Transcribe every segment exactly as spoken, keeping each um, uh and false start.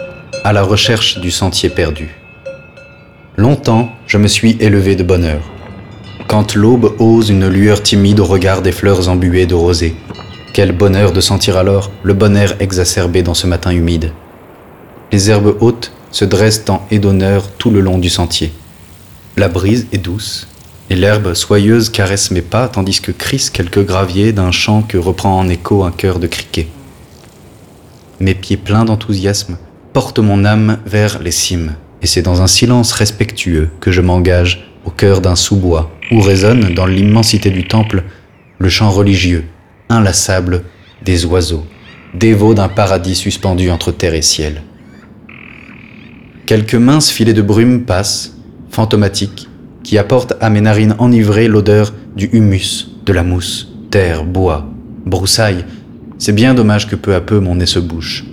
à la recherche du sentier perdu. Longtemps, je me suis élevé de bonne heure. Quand l'aube ose une lueur timide au regard des fleurs embuées de rosée, quel bonheur de sentir alors le bon air exacerbé dans ce matin humide. Les herbes hautes se dressent en haie d'honneur tout le long du sentier. La brise est douce, et l'herbe soyeuse caresse mes pas tandis que crissent quelques graviers d'un chant que reprend en écho un chœur de criquets. Mes pieds pleins d'enthousiasme portent mon âme vers les cimes, et c'est dans un silence respectueux que je m'engage au cœur d'un sous-bois où résonne dans l'immensité du temple le chant religieux, inlassable des oiseaux, dévots d'un paradis suspendu entre terre et ciel. Quelques minces filets de brume passent, fantomatiques, qui apportent à mes narines enivrées l'odeur du humus, de la mousse, terre, bois, broussailles. C'est bien dommage que peu à peu mon nez se bouche.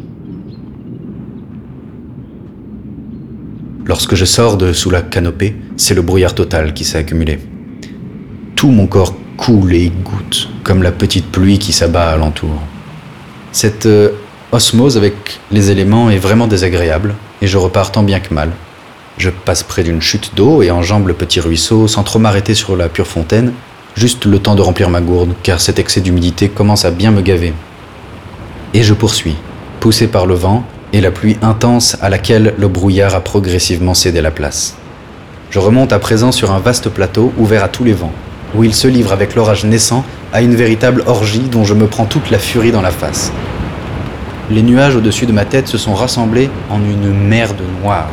Lorsque je sors de sous la canopée, c'est le brouillard total qui s'est accumulé. Tout mon corps coule et goutte, comme la petite pluie qui s'abat alentour. Cette euh, osmose avec les éléments est vraiment désagréable, et je repars tant bien que mal. Je passe près d'une chute d'eau et enjambe le petit ruisseau sans trop m'arrêter sur la pure fontaine, juste le temps de remplir ma gourde, car cet excès d'humidité commence à bien me gaver. Et je poursuis, poussé par le vent et la pluie intense à laquelle le brouillard a progressivement cédé la place. Je remonte à présent sur un vaste plateau ouvert à tous les vents, où il se livre avec l'orage naissant à une véritable orgie dont je me prends toute la furie dans la face. Les nuages au-dessus de ma tête se sont rassemblés en une merde noire.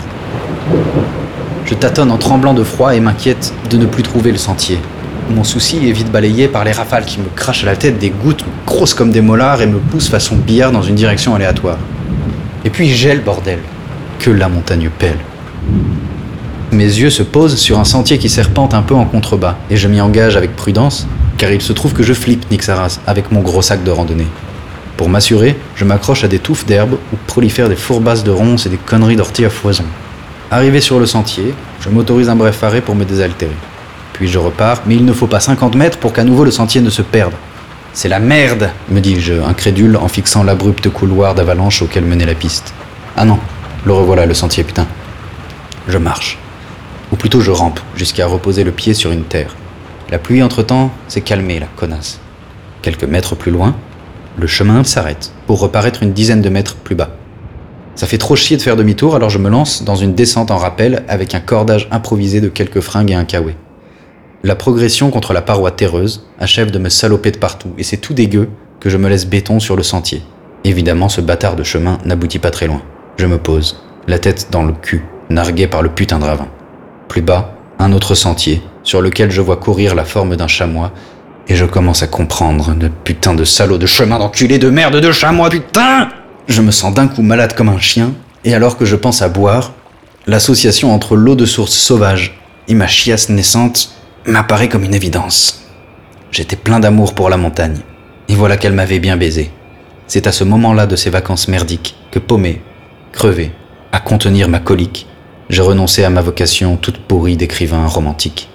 Je tâtonne en tremblant de froid et m'inquiète de ne plus trouver le sentier. Mon souci est vite balayé par les rafales qui me crachent à la tête des gouttes grosses comme des molars et me poussent façon billard dans une direction aléatoire. Et puis gèle, bordel. Que la montagne pèle. Mes yeux se posent sur un sentier qui serpente un peu en contrebas, et je m'y engage avec prudence, car il se trouve que je flippe Nick Saras avec mon gros sac de randonnée. Pour m'assurer, je m'accroche à des touffes d'herbe où prolifèrent des fourbasses de ronces et des conneries d'orties à foison. Arrivé sur le sentier, je m'autorise un bref arrêt pour me désaltérer. Puis je repars, mais il ne faut pas cinquante mètres pour qu'à nouveau le sentier ne se perde. C'est la merde, me dis-je, incrédule, en fixant l'abrupte couloir d'avalanche auquel menait la piste. Ah non, le revoilà, le sentier, putain. Je marche. Ou plutôt je rampe, jusqu'à reposer le pied sur une terre. La pluie, entre-temps, s'est calmée, la connasse. Quelques mètres plus loin, le chemin s'arrête, pour reparaître une dizaine de mètres plus bas. Ça fait trop chier de faire demi-tour, alors je me lance dans une descente en rappel avec un cordage improvisé de quelques fringues et un caouet. La progression contre la paroi terreuse achève de me saloper de partout, et c'est tout dégueu que je me laisse béton sur le sentier. Évidemment, ce bâtard de chemin n'aboutit pas très loin. Je me pose, la tête dans le cul, nargué par le putain de ravin. Plus bas, un autre sentier, sur lequel je vois courir la forme d'un chamois, et je commence à comprendre, le putain de salaud de chemin d'enculé de merde de chamois, putain! Je me sens d'un coup malade comme un chien, et alors que je pense à boire, l'association entre l'eau de source sauvage et ma chiasse naissante m'apparaît comme une évidence. J'étais plein d'amour pour la montagne, et voilà qu'elle m'avait bien baisé. C'est à ce moment-là de ces vacances merdiques que, paumé, crevé, à contenir ma colique, j'ai renoncé à ma vocation toute pourrie d'écrivain romantique.